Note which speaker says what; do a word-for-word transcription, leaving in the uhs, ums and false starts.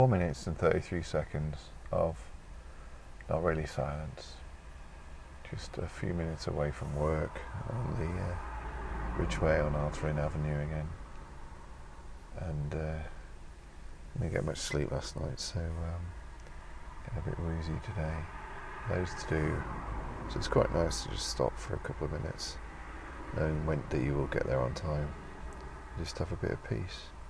Speaker 1: Four minutes and thirty-three seconds of not really silence, just a few minutes away from work on the uh, Ridgeway on Arthur Avenue again, and uh, didn't get much sleep last night, so um, getting a bit woozy today. Loads to do, so it's quite nice to just stop for a couple of minutes, knowing when that you will get there on time, just have a bit of peace.